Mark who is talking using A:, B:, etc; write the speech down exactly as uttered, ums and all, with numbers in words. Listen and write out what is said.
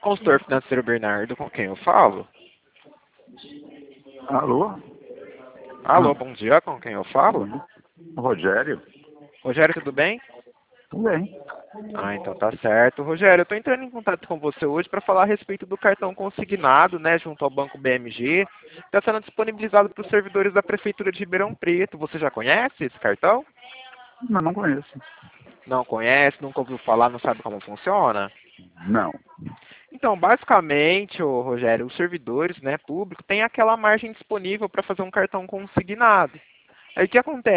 A: Consultor financeiro Bernardo, com quem eu falo?
B: Alô?
A: Alô, bom dia, com quem eu falo?
B: Rogério?
A: Rogério, tudo bem?
B: Tudo bem.
A: Ah, então tá certo. Rogério, eu tô entrando em contato com você hoje para falar a respeito do cartão consignado, né, junto ao Banco B M G. Está sendo disponibilizado para os servidores da Prefeitura de Ribeirão Preto. Você já conhece esse cartão?
B: Não, não conheço.
A: Não conhece, nunca ouviu falar, não sabe como funciona?
B: Não.
A: Então, basicamente, ô, Rogério, os servidores, né, público, têm aquela margem disponível para fazer um cartão consignado. Aí o que acontece?